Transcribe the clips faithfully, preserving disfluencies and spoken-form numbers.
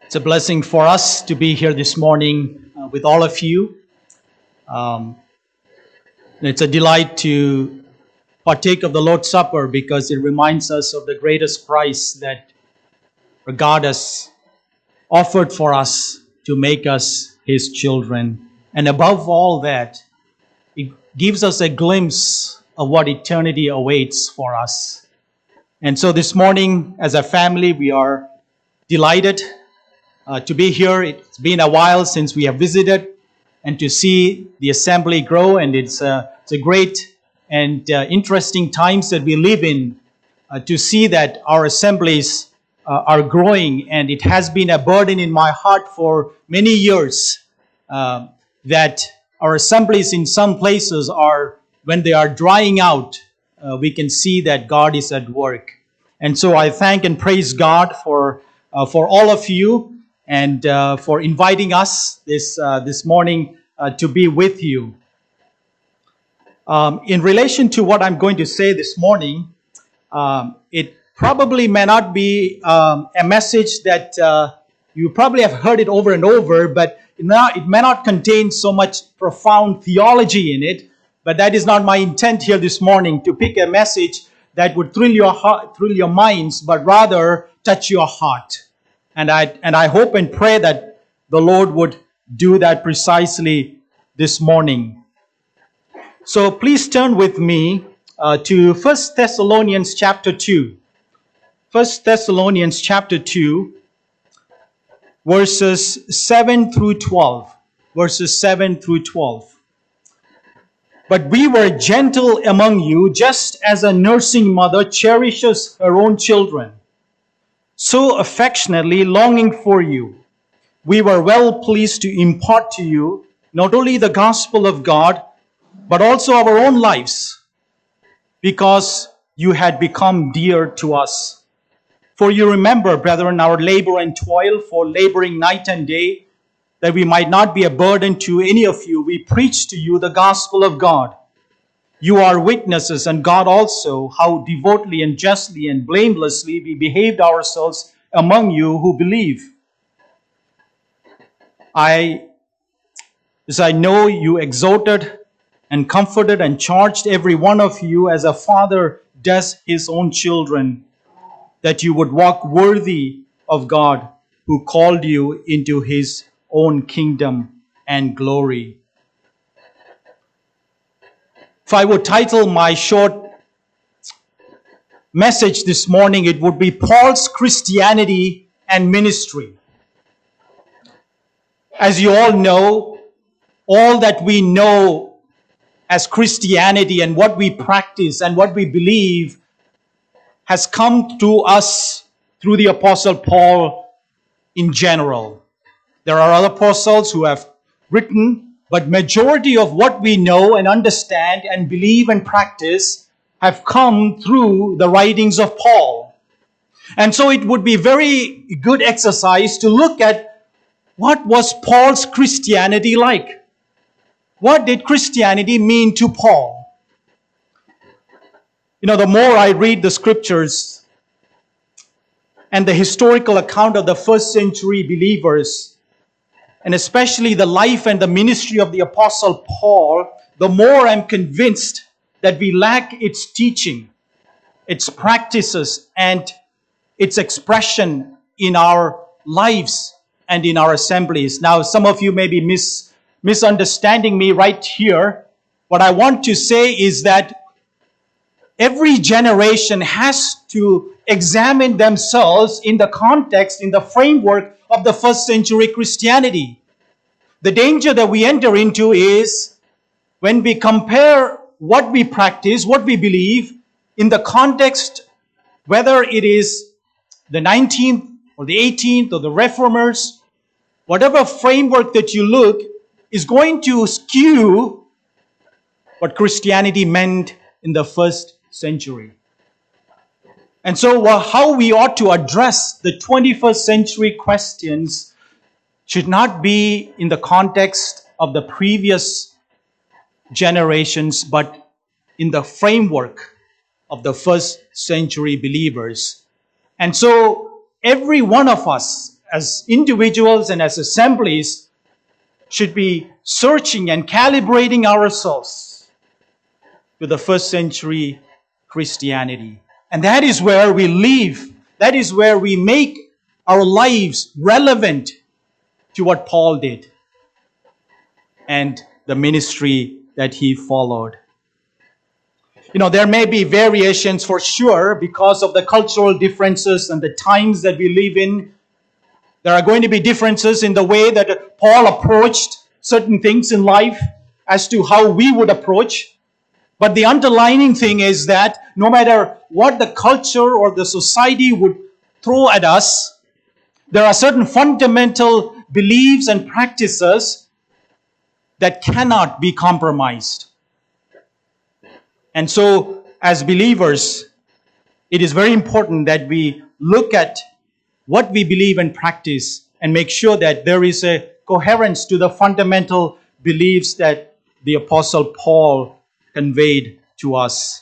It's a blessing for us to be here this morning uh, with all of you. Um, it's a delight to partake of the Lord's Supper because it reminds us of the greatest price that God has offered for us to make us His children. And above all that, it gives us a glimpse of what eternity awaits for us. And so this morning, as a family, we are delighted uh, to be here. It's been a while since we have visited, and to see the assembly grow. And it's a, it's a great and uh, interesting times that we live in uh, to see that our assemblies uh, are growing. And it has been a burden in my heart for many years uh, that our assemblies in some places are, when they are drying out, uh, we can see that God is at work. And so I thank and praise God for uh, for all of you and uh, for inviting us this uh, this morning uh, to be with you. Um, in relation to what I'm going to say this morning, um, it probably may not be um, a message that uh, you probably have heard it over and over, but it may, not, it may not contain so much profound theology in it. But that is not my intent here this morning, to pick a message that would thrill your heart, thrill your minds, but rather touch your heart. And I and I hope and pray that the Lord would do that precisely this morning. So please turn with me uh, to First Thessalonians chapter two. First Thessalonians chapter two, verses seven through twelve. Verses seven through twelve. But we were gentle among you, just as a nursing mother cherishes her own children, so affectionately longing for you. We were well pleased to impart to you not only the gospel of God, but also our own lives, because you had become dear to us. For you remember, brethren, our labor and toil, for laboring night and day, that we might not be a burden to any of you. We preach to you the gospel of God. You are witnesses, and God also, how devotedly and justly and blamelessly we behaved ourselves among you who believe. I, as I know you exhorted and comforted and charged every one of you as a father does his own children, that you would walk worthy of God who called you into His own kingdom and glory. If I would title my short message this morning, it would be Paul's Christianity and Ministry. As you all know, all that we know as Christianity and what we practice and what we believe has come to us through the Apostle Paul in general. There are other apostles who have written, but majority of what we know and understand and believe and practice have come through the writings of Paul. And so it would be very good exercise to look at what was Paul's Christianity like. What did Christianity mean to Paul? You know, the more I read the scriptures and the historical account of the first century believers, and especially the life and the ministry of the Apostle Paul, the more I'm convinced that we lack its teaching, its practices, and its expression in our lives and in our assemblies. Now, some of you may be mis- misunderstanding me right here. What I want to say is that every generation has to examine themselves in the context, in the framework of the first century Christianity. The danger that we enter into is when we compare what we practice, what we believe, in the context, whether it is the nineteenth or the eighteenth or the Reformers, whatever framework that you look, is going to skew what Christianity meant in the first century. And so well, how we ought to address the twenty-first century questions should not be in the context of the previous generations, but in the framework of the first century believers. And so every one of us as individuals and as assemblies, should be searching and calibrating ourselves to the first century Christianity. And that is where we live. That is where we make our lives relevant to what Paul did and the ministry that he followed. You know, there may be variations for sure because of the cultural differences and the times that we live in. There are going to be differences in the way that Paul approached certain things in life as to how we would approach. But the underlying thing is that no matter what the culture or the society would throw at us, there are certain fundamental beliefs and practices that cannot be compromised. And so, as believers, it is very important that we look at what we believe and practice and make sure that there is a coherence to the fundamental beliefs that the Apostle Paul conveyed to us.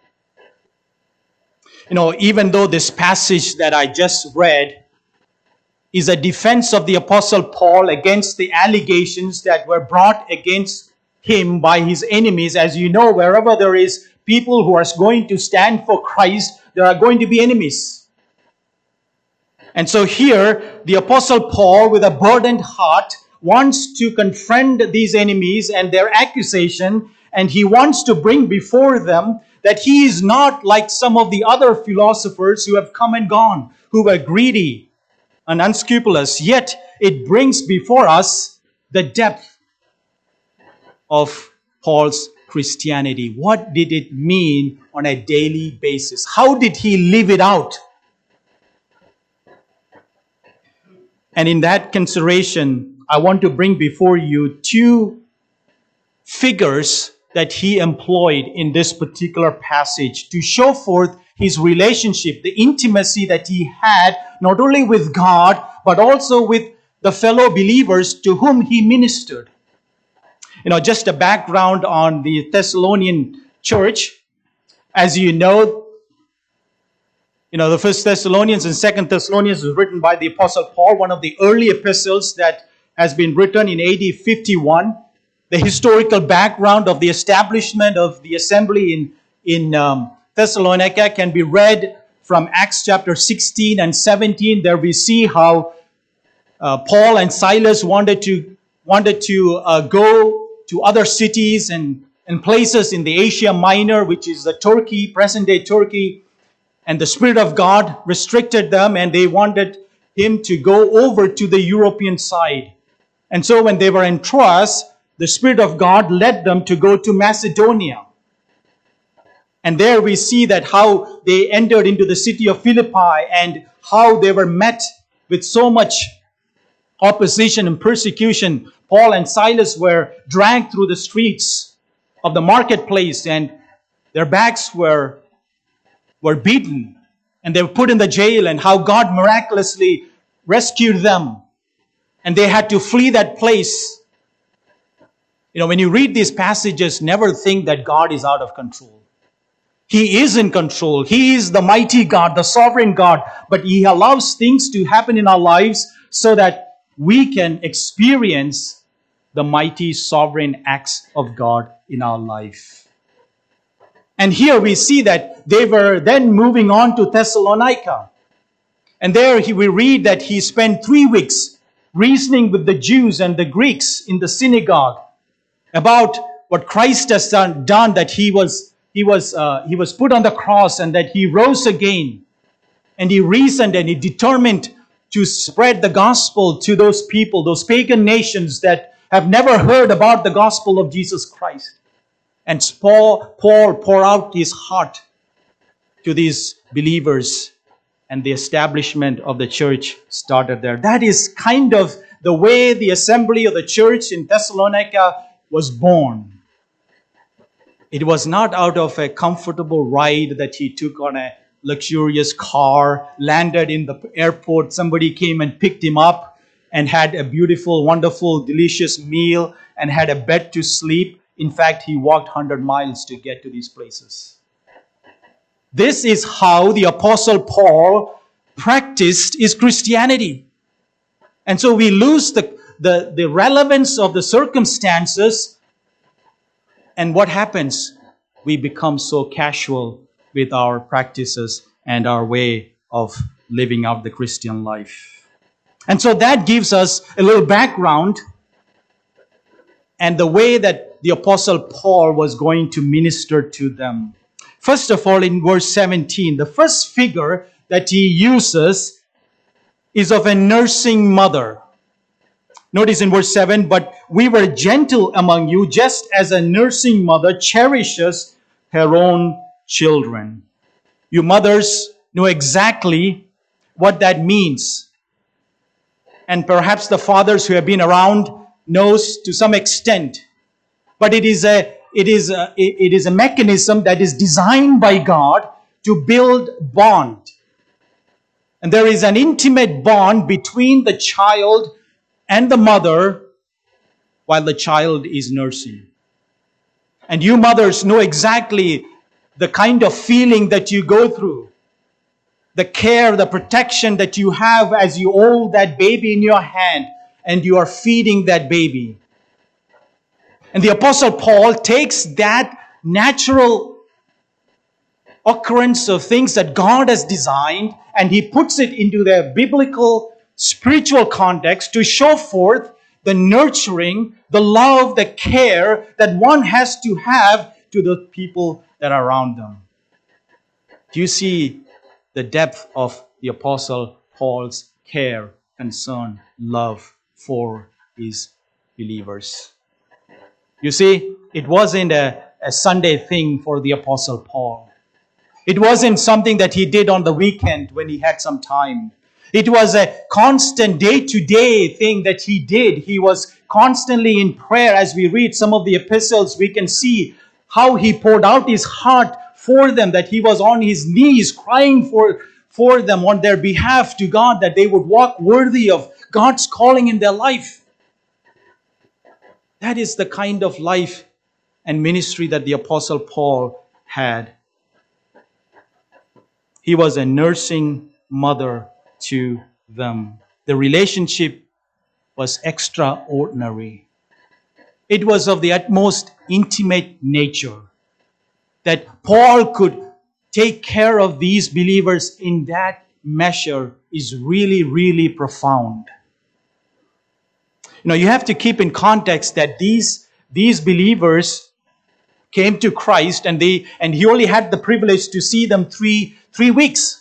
You know, even though this passage that I just read is a defense of the Apostle Paul against the allegations that were brought against him by his enemies. As you know, wherever there is people who are going to stand for Christ, there are going to be enemies. And so here, the Apostle Paul, with a burdened heart, wants to confront these enemies and their accusation, and he wants to bring before them that he is not like some of the other philosophers who have come and gone, who were greedy and unscrupulous. Yet it brings before us the depth of Paul's Christianity. What did it mean on a daily basis? How did he live it out? And in that consideration, I want to bring before you two figures that he employed in this particular passage to show forth his relationship, the intimacy that he had not only with God, but also with the fellow believers to whom he ministered. You know, just a background on the Thessalonian church. As you know, you know, the First Thessalonians and Second Thessalonians was written by the Apostle Paul, one of the early epistles that has been written in A D fifty-one. The historical background of the establishment of the assembly in, in um, Thessalonica can be read from Acts chapter sixteen and seventeen. There we see how uh, Paul and Silas wanted to, wanted to uh, go to other cities and, and places in the Asia Minor, which is the Turkey, present-day Turkey. And the Spirit of God restricted them, and they wanted him to go over to the European side. And so when they were in Troas, the Spirit of God led them to go to Macedonia. And there we see that how they entered into the city of Philippi and how they were met with so much opposition and persecution. Paul and Silas were dragged through the streets of the marketplace, and their backs were, were beaten, and they were put in the jail, and how God miraculously rescued them. And they had to flee that place. You know, when you read these passages, never think that God is out of control. He is in control. He is the mighty God, the sovereign God. But He allows things to happen in our lives so that we can experience the mighty sovereign acts of God in our life. And here we see that they were then moving on to Thessalonica. And there we read that he spent three weeks reasoning with the Jews and the Greeks in the synagogue about what Christ has done, done that he was he was uh, he was put on the cross and that he rose again. And he reasoned and he determined to spread the gospel to those people, those pagan nations that have never heard about the gospel of Jesus Christ. And Paul, Paul poured out his heart to these believers, and the establishment of the church started there. That is kind of the way the assembly of the church in Thessalonica was born. It was not out of a comfortable ride that he took on a luxurious car, landed in the airport, somebody came and picked him up and had a beautiful, wonderful, delicious meal and had a bed to sleep. In fact, he walked one hundred miles to get to these places. This is how the Apostle Paul practiced his Christianity. And so we lose the, the, the relevance of the circumstances. And what happens? We become so casual with our practices and our way of living out the Christian life. And so that gives us a little background and the way that the Apostle Paul was going to minister to them. First of all, in verse seventeen, the first figure that he uses is of a nursing mother. Notice in verse seven, but we were gentle among you, just as a nursing mother cherishes her own children. You mothers know exactly what that means. And perhaps the fathers who have been around knows to some extent. But it is a it is a, it is a mechanism that is designed by God to build bond. And there is an intimate bond between the child and the mother while the child is nursing. And you mothers know exactly the kind of feeling that you go through. The care, the protection that you have as you hold that baby in your hand and you are feeding that baby. And the Apostle Paul takes that natural occurrence of things that God has designed and he puts it into their biblical, spiritual context to show forth the nurturing, the love, the care that one has to have to the people that are around them. Do you see the depth of the Apostle Paul's care, concern, love for his believers? You see, it wasn't a, a Sunday thing for the Apostle Paul. It wasn't something that he did on the weekend when he had some time. It was a constant day-to-day thing that he did. He was constantly in prayer. As we read some of the epistles, we can see how he poured out his heart for them, that he was on his knees crying for, for them on their behalf to God, that they would walk worthy of God's calling in their life. That is the kind of life and ministry that the Apostle Paul had. He was a nursing mother to them. The relationship was extraordinary. It was of the utmost intimate nature. That Paul could take care of these believers in that measure is really, really profound. You know, you have to keep in context that these, these believers came to Christ and they and he only had the privilege to see them three, three weeks.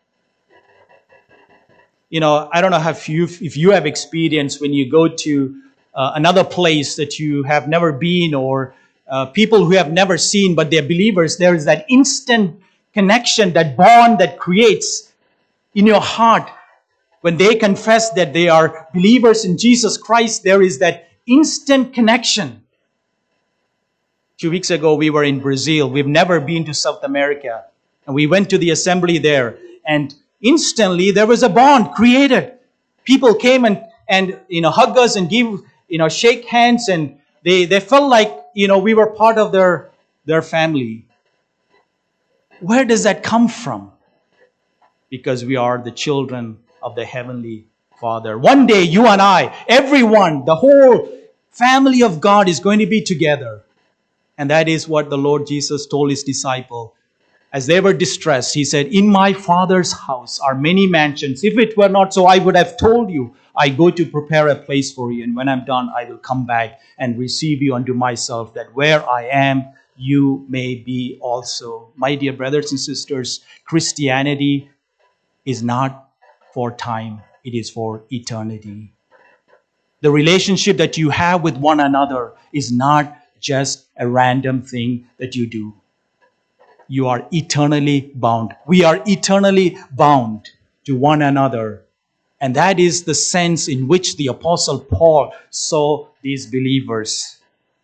You know, I don't know if you, if you have experience when you go to uh, another place that you have never been, or uh, people who have never seen, but they're believers. There is that instant connection, that bond that creates in your heart. When they confess that they are believers in Jesus Christ, there is that instant connection. Two weeks ago, we were in Brazil. We've never been to South America. And we went to the assembly there. And instantly, there was a bond created. People came and, and you know, hug us and give, you know, shake hands. And they, they felt like, you know, we were part of their, their family. Where does that come from? Because we are the children of the Heavenly Father. One day, you and I, everyone, the whole family of God is going to be together. And that is what the Lord Jesus told his disciple. As they were distressed, he said, in my Father's house are many mansions. If it were not so, I would have told you, I go to prepare a place for you. And when I'm done, I will come back and receive you unto myself, that where I am, you may be also. My dear brothers and sisters, Christianity is not for time. It is for eternity. The relationship that you have with one another is not just a random thing that you do. You are eternally bound. We are eternally bound to one another. And that is the sense in which the Apostle Paul saw these believers.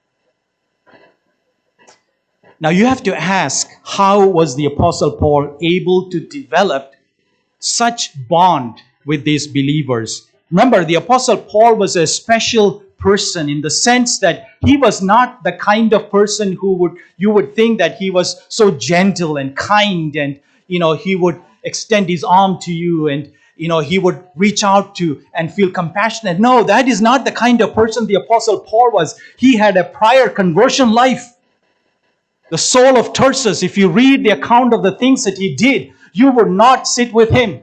Now you have to ask, how was the Apostle Paul able to develop such bond with these believers? Remember, the Apostle Paul was a special person in the sense that he was not the kind of person who would you would think that he was so gentle and kind, and you know he would extend his arm to you and you know, he would reach out to and feel compassionate. No, that is not the kind of person the Apostle Paul was. He had a prior conversion life. The Saul of Tarsus, if you read the account of the things that he did, you would not sit with him.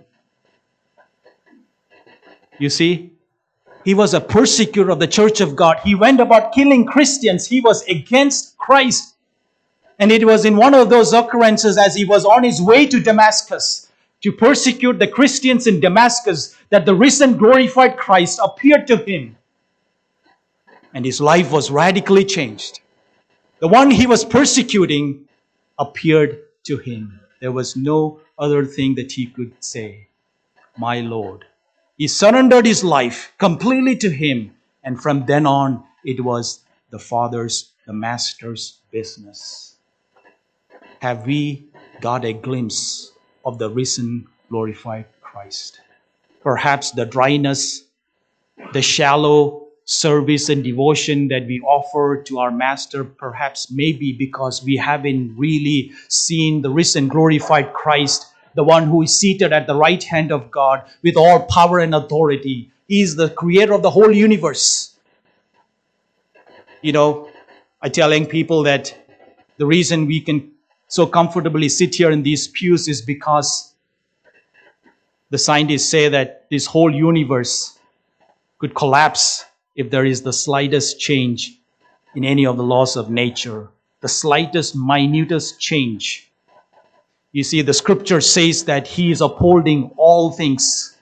You see, he was a persecutor of the church of God. He went about killing Christians. He was against Christ. And it was in one of those occurrences as he was on his way to Damascus to persecute the Christians in Damascus that the risen glorified Christ appeared to him. And his life was radically changed. The one he was persecuting appeared to him. There was no other thing that he could say. My Lord. He surrendered his life completely to him. And from then on, it was the Father's, the Master's business. Have we got a glimpse of the risen, glorified Christ? Perhaps the dryness, the shallow service and devotion that we offer to our Master, perhaps maybe because we haven't really seen the risen, glorified Christ, the one who is seated at the right hand of God with all power and authority. He is the creator of the whole universe. You know, I tell young people that the reason we can so comfortably sit here in these pews is because the scientists say that this whole universe could collapse if there is the slightest change in any of the laws of nature, the slightest, minutest change. You see, the scripture says that he is upholding all things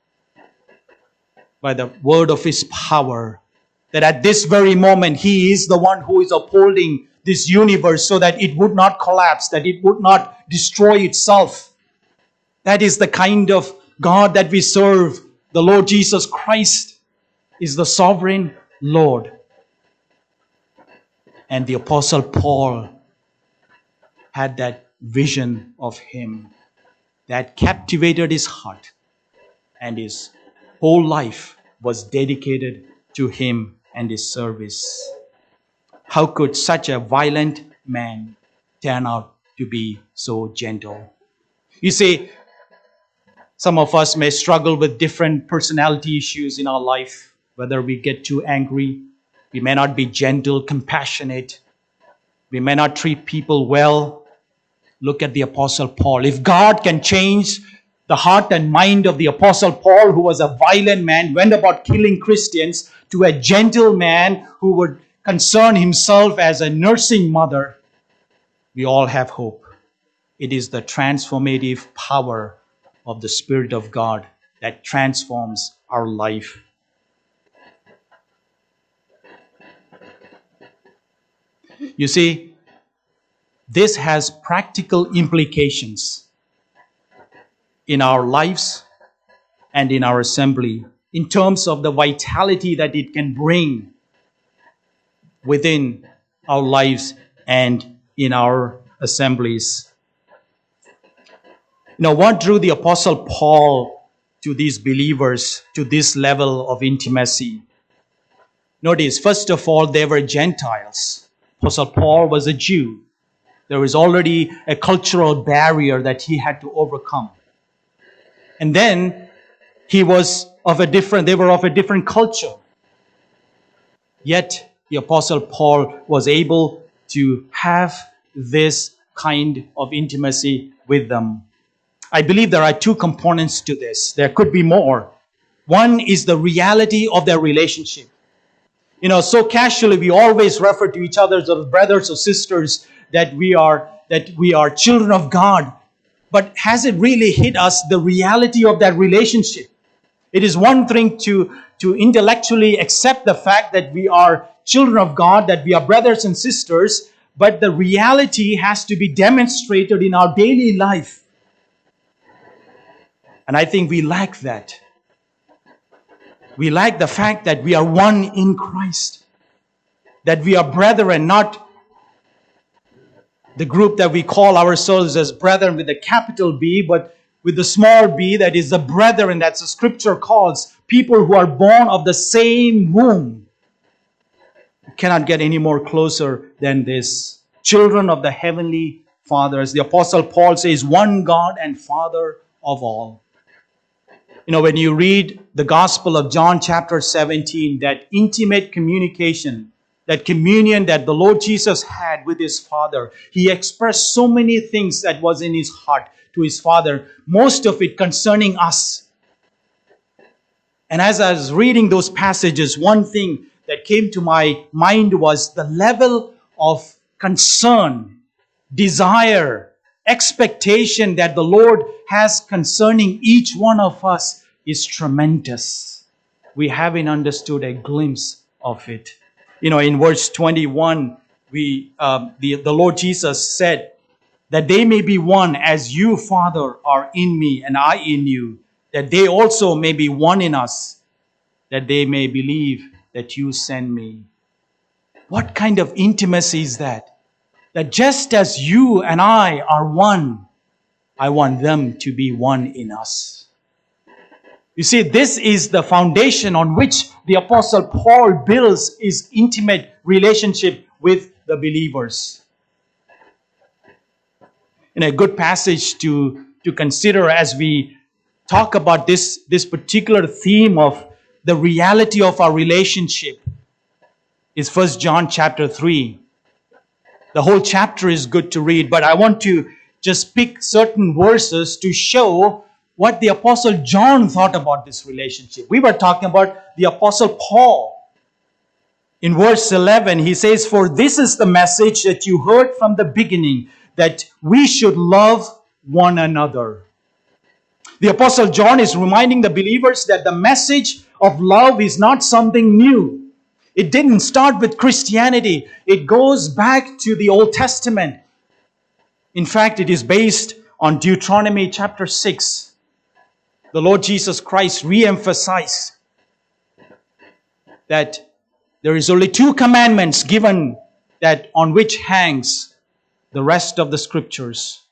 by the word of his power. That at this very moment, he is the one who is upholding this universe so that it would not collapse, that it would not destroy itself. That is the kind of God that we serve. The Lord Jesus Christ is the sovereign Lord. And the Apostle Paul had that vision of him that captivated his heart, and his whole life was dedicated to him and his service. How could such a violent man turn out to be so gentle? You see, some of us may struggle with different personality issues in our life, whether we get too angry, we may not be gentle, compassionate, we may not treat people well. Look at the Apostle Paul. If God can change the heart and mind of the Apostle Paul, who was a violent man, went about killing Christians, to a gentle man who would concern himself as a nursing mother, we all have hope. It is the transformative power of the Spirit of God that transforms our life. You see, this has practical implications in our lives and in our assembly in terms of the vitality that it can bring within our lives and in our assemblies. Now, what drew the Apostle Paul to these believers to this level of intimacy? Notice, first of all, they were Gentiles. Apostle Paul was a Jew. There was already a cultural barrier that he had to overcome. And then he was of a different, they were of a different culture. Yet the Apostle Paul was able to have this kind of intimacy with them. I believe there are two components to this. There could be more. One is the reality of their relationship. You know, so casually we always refer to each other as brothers or sisters, that we are that we are children of God. But has it really hit us the reality of that relationship? It is one thing to, to intellectually accept the fact that we are children of God, that we are brothers and sisters, but the reality has to be demonstrated in our daily life. And I think we lack that. We lack the fact that we are one in Christ, that we are brethren, not the group that we call ourselves as brethren with a capital B, but with the small b, that is the brethren, that's the scripture calls people who are born of the same womb. You cannot get any more closer than this. Children of the heavenly Father, as the Apostle Paul says, one God and Father of all. You know, when you read the Gospel of John chapter seventeen, that intimate communication, that communion that the Lord Jesus had with his Father, he expressed so many things that was in his heart to his Father, most of it concerning us. And as I was reading those passages, one thing that came to my mind was the level of concern, desire, expectation that the Lord has concerning each one of us is tremendous. We haven't understood a glimpse of it. You know, in verse twenty-one, we um, the, the Lord Jesus said that they may be one as you, Father, are in me and I in you, that they also may be one in us, that they may believe that you send me. What kind of intimacy is that? That just as you and I are one, I want them to be one in us. You see, this is the foundation on which the Apostle Paul builds his intimate relationship with the believers. In a good passage to, to consider as we talk about this, this particular theme of the reality of our relationship is First John chapter three. The whole chapter is good to read, but I want to just pick certain verses to show what the Apostle John thought about this relationship. We were talking about the Apostle Paul. In verse eleven, he says, "For this is the message that you heard from the beginning, that we should love one another." The Apostle John is reminding the believers that the message of love is not something new. It didn't start with Christianity. It goes back to the Old Testament. In fact, it is based on Deuteronomy chapter six. The Lord Jesus Christ re-emphasized that there is only two commandments given that on which hangs the rest of the scriptures.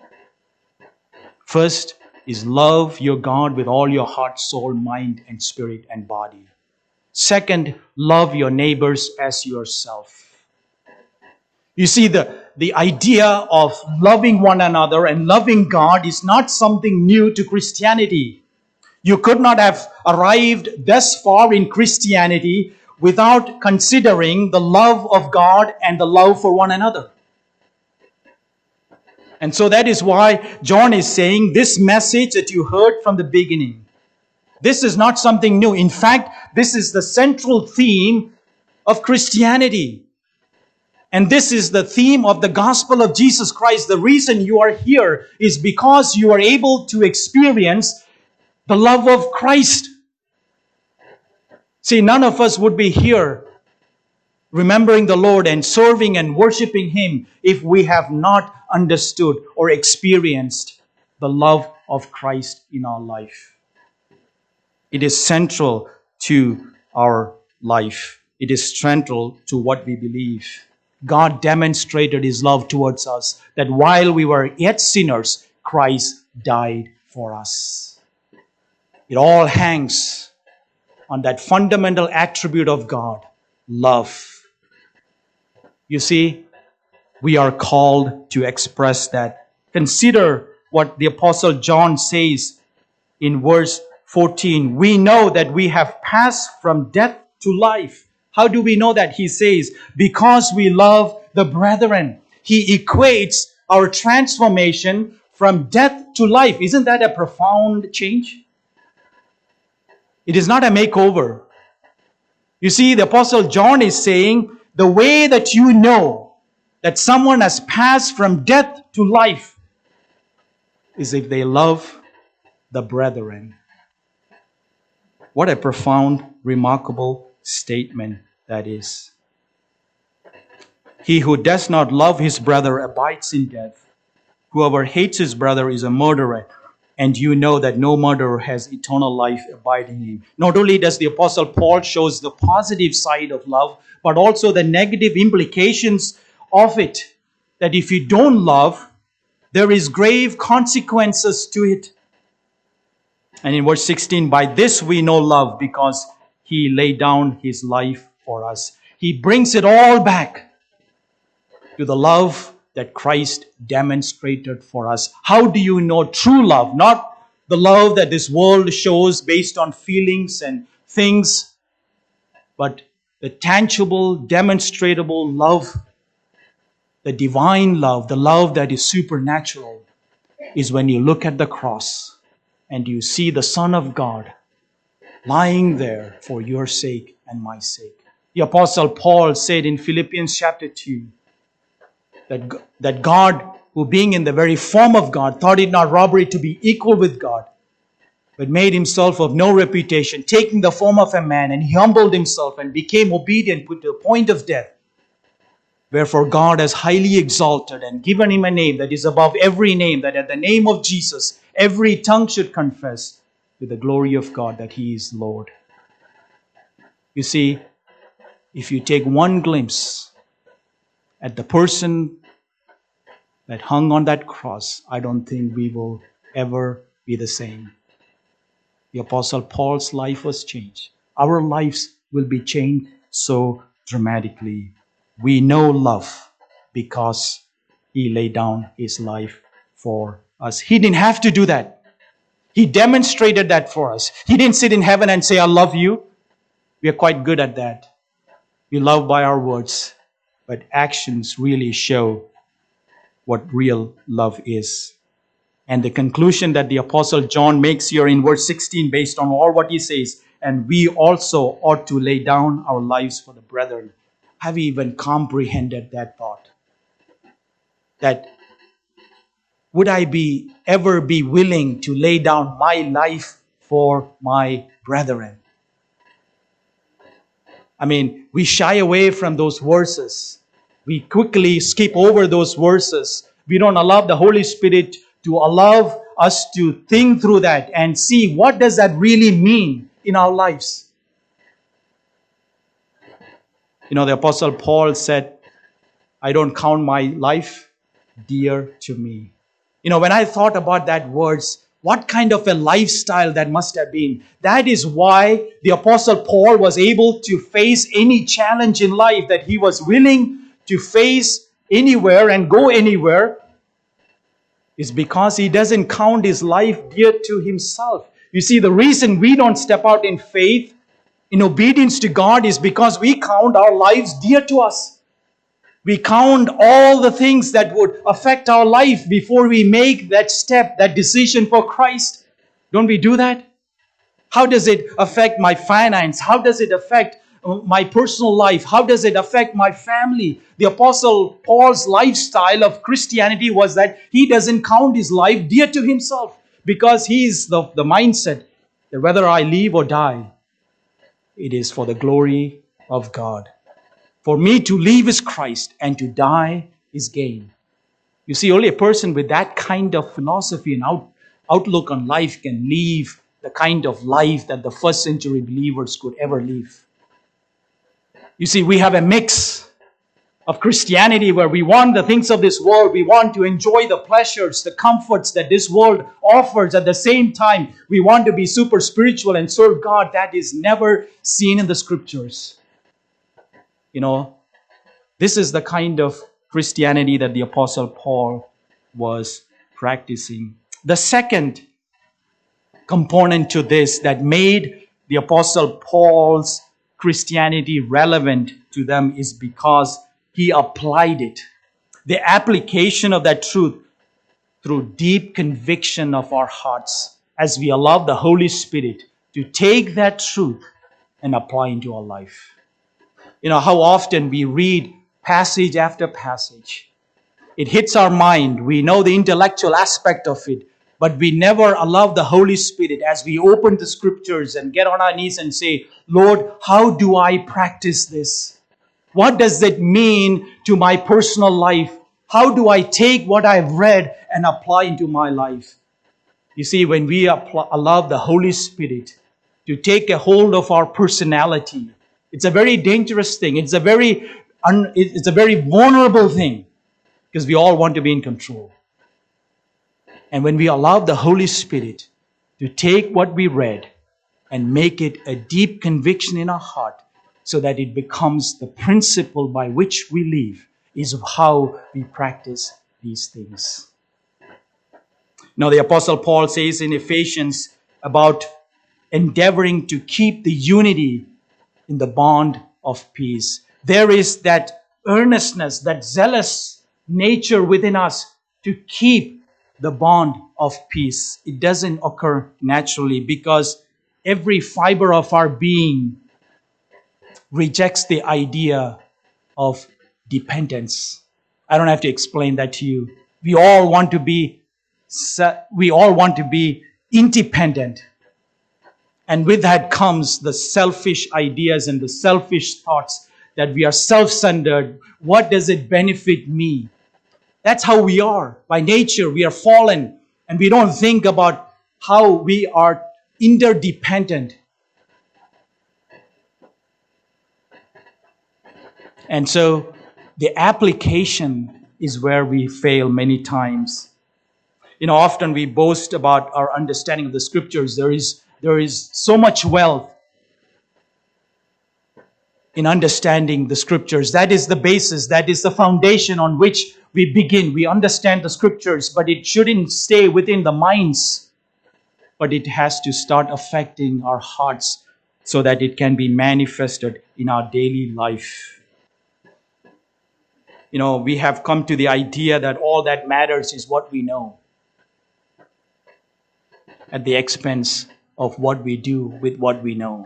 First is love your God with all your heart, soul, mind, and spirit and body. Second, love your neighbors as yourself. You see, the, the idea of loving one another and loving God is not something new to Christianity. You could not have arrived thus far in Christianity without considering the love of God and the love for one another. And so that is why John is saying this message that you heard from the beginning. This is not something new. In fact, this is the central theme of Christianity. And this is the theme of the gospel of Jesus Christ. The reason you are here is because you are able to experience the love of Christ. See, none of us would be here remembering the Lord and serving and worshiping Him if we have not understood or experienced the love of Christ in our life. It is central to our life. It is central to what we believe. God demonstrated His love towards us, that while we were yet sinners, Christ died for us. It all hangs on that fundamental attribute of God, love. You see, we are called to express that. Consider what the Apostle John says in verse fourteen. We know that we have passed from death to life. How do we know that? He says, because we love the brethren. He equates our transformation from death to life. Isn't that a profound change? It is not a makeover. You see, the Apostle John is saying, the way that you know that someone has passed from death to life is if they love the brethren. What a profound, remarkable statement that is. He who does not love his brother abides in death. Whoever hates his brother is a murderer. And you know that no murderer has eternal life abiding in him. Not only does the Apostle Paul shows the positive side of love, but also the negative implications of it. That if you don't love, there is grave consequences to it. And in verse sixteen, by this we know love, because He laid down His life for us. He brings it all back to the love that Christ demonstrated for us. How do you know true love? Not the love that this world shows based on feelings and things, but the tangible, demonstrable love, the divine love, the love that is supernatural, is when you look at the cross and you see the Son of God lying there for your sake and my sake. The Apostle Paul said in Philippians chapter two that, that God, who being in the very form of God, thought it not robbery to be equal with God, but made himself of no reputation, taking the form of a man, and he humbled himself and became obedient to the point of death. Wherefore God has highly exalted and given him a name that is above every name, that at the name of Jesus every tongue should confess to the glory of God that he is Lord. You see, if you take one glimpse at the person that hung on that cross, I don't think we will ever be the same. The Apostle Paul's life was changed. Our lives will be changed so dramatically. We know love because he laid down his life for us. He didn't have to do that. He demonstrated that for us. He didn't sit in heaven and say, I love you. We are quite good at that. We love by our words, but actions really show what real love is. And the conclusion that the Apostle John makes here in verse sixteen, based on all what he says, and we also ought to lay down our lives for the brethren. Have you even comprehended that thought? That would I be ever be willing to lay down my life for my brethren? I mean, we shy away from those verses. We quickly skip over those verses. We don't allow the Holy Spirit to allow us to think through that and see what does that really mean in our lives. You know, the Apostle Paul said, I don't count my life dear to me. You know, when I thought about that words, what kind of a lifestyle that must have been. That is why the Apostle Paul was able to face any challenge in life, that he was willing to face anywhere and go anywhere, is because he doesn't count his life dear to himself. You see, the reason we don't step out in faith, in obedience to God, is because we count our lives dear to us. We count all the things that would affect our life before we make that step, that decision for Christ. Don't we do that? How does it affect my finance? How does it affect my personal life? How does it affect my family? The Apostle Paul's lifestyle of Christianity was that he doesn't count his life dear to himself, because he is the, the mindset that whether I live or die, it is for the glory of God. For me to live is Christ and to die is gain. You see, only a person with that kind of philosophy and out, outlook on life can live the kind of life that the first century believers could ever live. You see, we have a mix of Christianity where we want the things of this world. We want to enjoy the pleasures, the comforts that this world offers. At the same time, we want to be super spiritual and serve God. That is never seen in the scriptures. You know, this is the kind of Christianity that the Apostle Paul was practicing. The second component to this that made the Apostle Paul's Christianity relevant to them is because he applied it. The application of that truth through deep conviction of our hearts as we allow the Holy Spirit to take that truth and apply into our life. You know, how often we read passage after passage. It hits our mind. We know the intellectual aspect of it, but we never allow the Holy Spirit as we open the scriptures and get on our knees and say, Lord, how do I practice this? What does it mean to my personal life? How do I take what I've read and apply into my life? You see, when we apply, allow the Holy Spirit to take a hold of our personality, it's a very dangerous thing. It's a very, un, it's a very vulnerable thing because we all want to be in control. And when we allow the Holy Spirit to take what we read and make it a deep conviction in our heart so that it becomes the principle by which we live, is how we practice these things. Now, the Apostle Paul says in Ephesians about endeavoring to keep the unity in the bond of peace. There is that earnestness, that zealous nature within us to keep the bond of peace. It doesn't occur naturally because every fiber of our being rejects the idea of dependence. I don't have to explain that to you. We all want to be, we all want to be independent. And with that comes the selfish ideas and the selfish thoughts that we are self-centered. What does it benefit me? That's how we are. By nature, we are fallen. And we don't think about how we are interdependent. And so the application is where we fail many times. You know, often we boast about our understanding of the scriptures. There is, there is so much wealth in understanding the scriptures. That is the basis. That is the foundation on which we begin. We understand the scriptures, but it shouldn't stay within the minds. But it has to start affecting our hearts so that it can be manifested in our daily life. You know, we have come to the idea that all that matters is what we know, at the expense of what we do with what we know.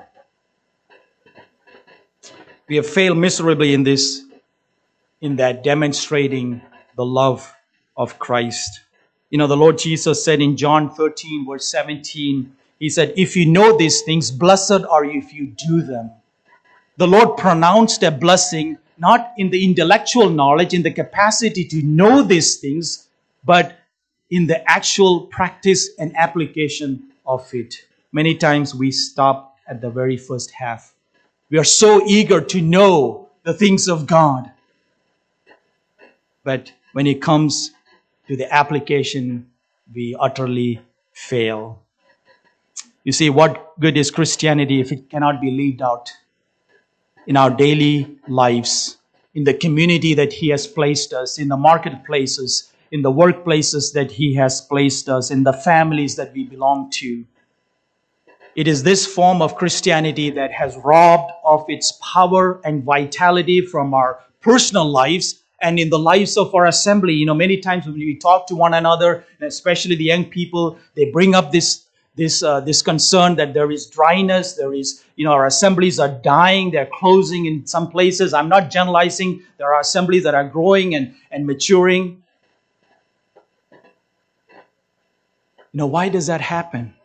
We have failed miserably in this, in that demonstrating the love of Christ. You know, the Lord Jesus said in John thirteen, verse seventeen, He said, if you know these things, blessed are you if you do them. The Lord pronounced a blessing not in the intellectual knowledge, in the capacity to know these things, but in the actual practice and application of it. Many times we stop at the very first half. We are so eager to know the things of God. But when it comes to the application, we utterly fail. You see, what good is Christianity if it cannot be lived out in our daily lives, in the community that He has placed us, in the marketplaces, in the workplaces that He has placed us, in the families that we belong to? It is this form of Christianity that has robbed of its power and vitality from our personal lives and in the lives of our assembly. You know, many times when we talk to one another, and especially the young people, they bring up this This uh, this concern that there is dryness, there is, you know, our assemblies are dying, they're closing in some places. I'm not generalizing. There are assemblies that are growing and, and maturing. You know, why does that happen?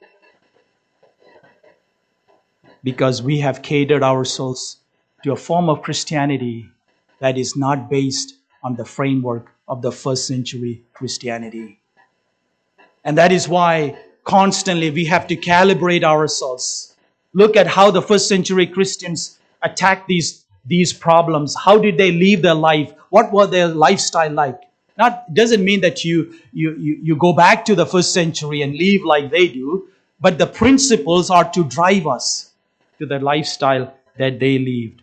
Because we have catered ourselves to a form of Christianity that is not based on the framework of the first century Christianity. And that is why constantly we have to calibrate ourselves. Look at how the first century Christians attacked these, these problems. How did they live their life? What was their lifestyle like? Not doesn't mean that you, you, you, you go back to the first century and live like they do, but the principles are to drive us to the lifestyle that they lived.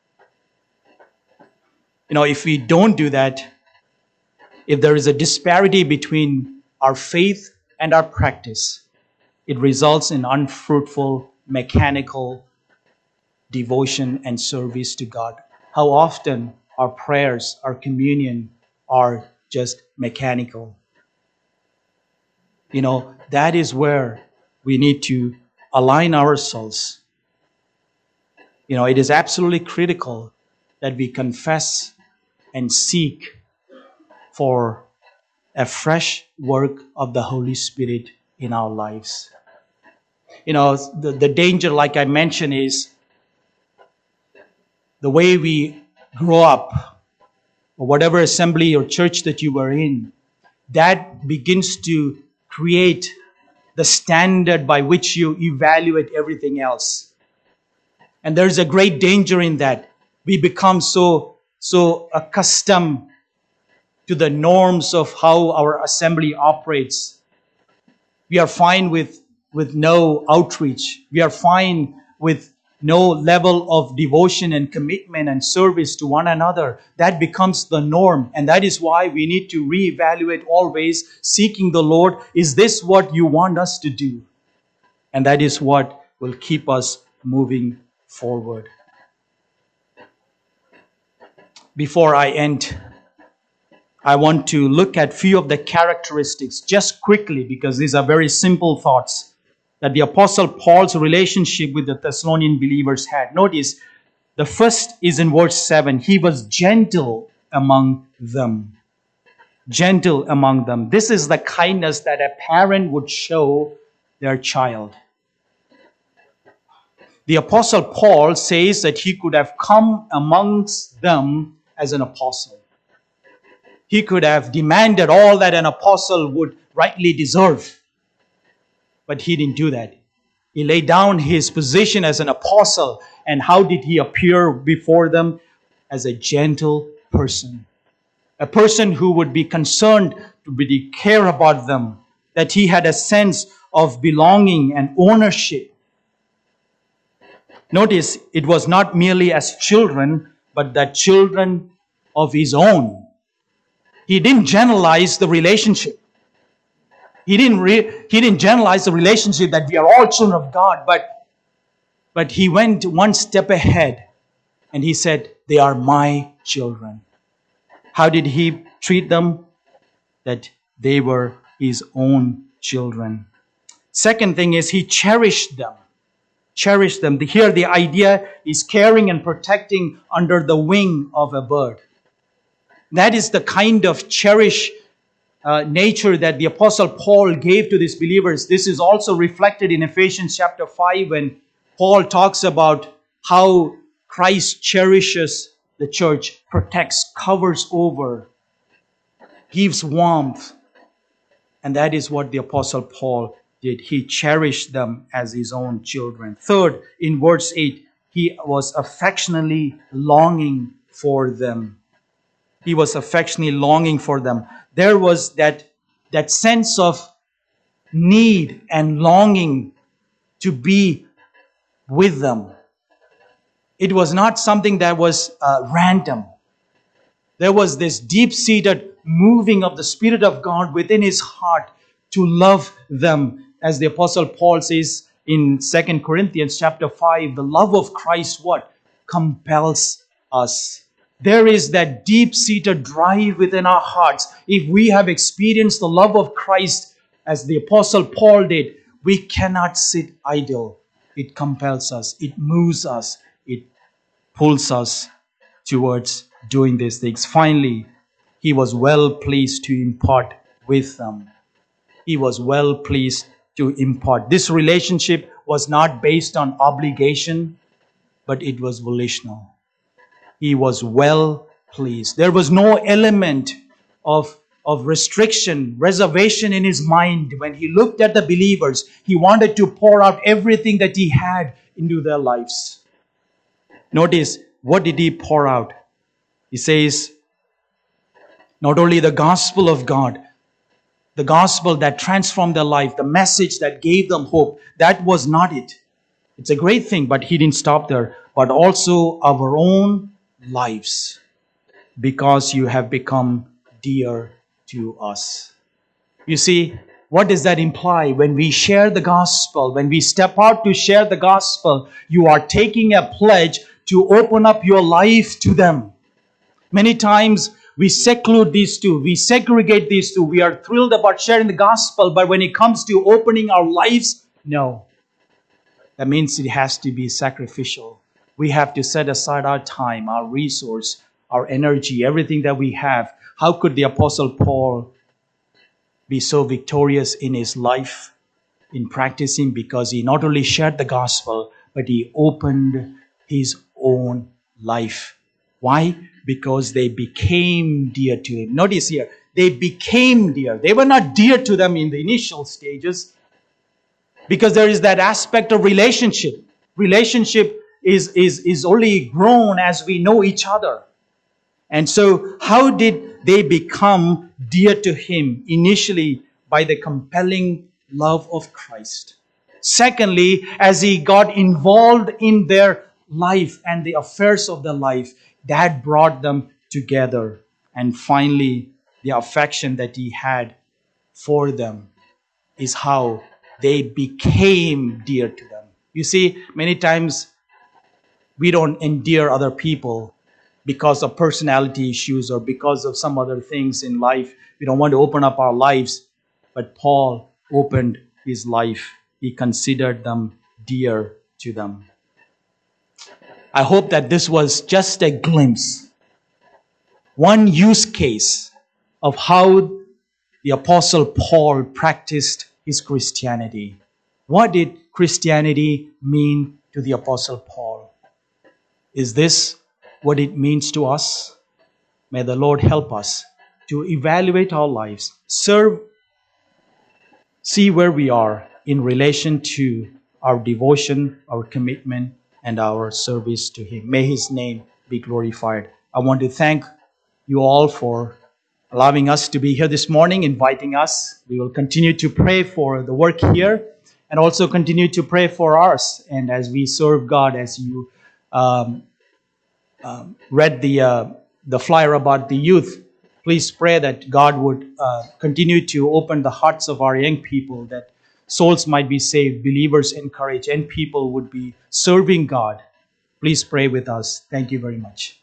You know, if we don't do that, if there is a disparity between our faith and our practice, it results in unfruitful, mechanical devotion and service to God. How often our prayers, our communion are just mechanical. You know, that is where we need to align ourselves. You know, it is absolutely critical that we confess and seek for a fresh work of the Holy Spirit in our lives. You know, the, the danger, like I mentioned, is the way we grow up, or whatever assembly or church that you were in, that begins to create the standard by which you evaluate everything else. And there's a great danger in that. We become so, so accustomed to the norms of how our assembly operates. We are fine with, with no outreach. We are fine with no level of devotion and commitment and service to one another. That becomes the norm. And that is why we need to reevaluate always, seeking the Lord. Is this what you want us to do? And that is what will keep us moving forward. Before I end, I want to look at few of the characteristics just quickly, because these are very simple thoughts that the Apostle Paul's relationship with the Thessalonian believers had. Notice, the first is in verse seven. He was gentle among them. Gentle among them. This is the kindness that a parent would show their child. The Apostle Paul says that he could have come amongst them as an apostle. He could have demanded all that an apostle would rightly deserve. But he didn't do that. He laid down his position as an apostle. And how did he appear before them? As a gentle person. A person who would be concerned to really care about them. That he had a sense of belonging and ownership. Notice, it was not merely as children, but that children of his own. He didn't generalize the relationship. He didn't, re- he didn't generalize the relationship that we are all children of God, but, but he went one step ahead and he said, they are my children. How did he treat them? That they were his own children. Second thing is he cherished them. Cherished them. Here the idea is caring and protecting under the wing of a bird. That is the kind of cherish uh, nature that the Apostle Paul gave to these believers. This is also reflected in Ephesians chapter five when Paul talks about how Christ cherishes the church, protects, covers over, gives warmth. And that is what the Apostle Paul did. He cherished them as his own children. Third, in verse eight, he was affectionately longing for them. He was affectionately longing for them. There was that, that sense of need and longing to be with them. It was not something that was uh, random. There was this deep-seated moving of the Spirit of God within his heart to love them. As the Apostle Paul says in Second Corinthians chapter five, the love of Christ what? Compels us. There is that deep-seated drive within our hearts. If we have experienced the love of Christ as the Apostle Paul did, we cannot sit idle. It compels us. It moves us. It pulls us towards doing these things. Finally, he was well pleased to impart with them. He was well pleased to impart. This relationship was not based on obligation, but it was volitional. He was well pleased. There was no element of, of restriction, reservation in his mind. When he looked at the believers, he wanted to pour out everything that he had into their lives. Notice, what did he pour out? He says, not only the gospel of God, the gospel that transformed their life, the message that gave them hope, that was not it. It's a great thing, but he didn't stop there. But also our own lives, because you have become dear to us. You see, what does that imply? When we share the gospel, when we step out to share the gospel, you are taking a pledge to open up your life to them. Many times we seclude these two, we segregate these two. We are thrilled about sharing the gospel, but when it comes to opening our lives, no. That means it has to be sacrificial. We have to set aside our time, our resource, our energy, everything that we have. How could the Apostle Paul be so victorious in his life, in practicing? Because he not only shared the gospel, but he opened his own life. Why? Because they became dear to him. Notice here, they became dear. They were not dear to them in the initial stages, because there is that aspect of relationship. Relationship is, is, is only grown as we know each other. And so how did they become dear to him? Initially, by the compelling love of Christ. Secondly, as he got involved in their life and the affairs of their life, that brought them together. And finally, the affection that he had for them is how they became dear to them. You see, many times we don't endear other people because of personality issues or because of some other things in life. We don't want to open up our lives. But Paul opened his life. He considered them dear to them. I hope that this was just a glimpse, one use case of how the Apostle Paul practiced his Christianity. What did Christianity mean to the Apostle Paul? Is this what it means to us? May the Lord help us to evaluate our lives, serve, see where we are in relation to our devotion, our commitment, and our service to Him. May His name be glorified. I want to thank you all for allowing us to be here this morning, inviting us. We will continue to pray for the work here and also continue to pray for us. And as we serve God, as you um, um, read the uh, the flyer about the youth, please pray that God would uh, continue to open the hearts of our young people, that souls might be saved, believers encouraged, and people would be serving God. Please pray with us. Thank you very much.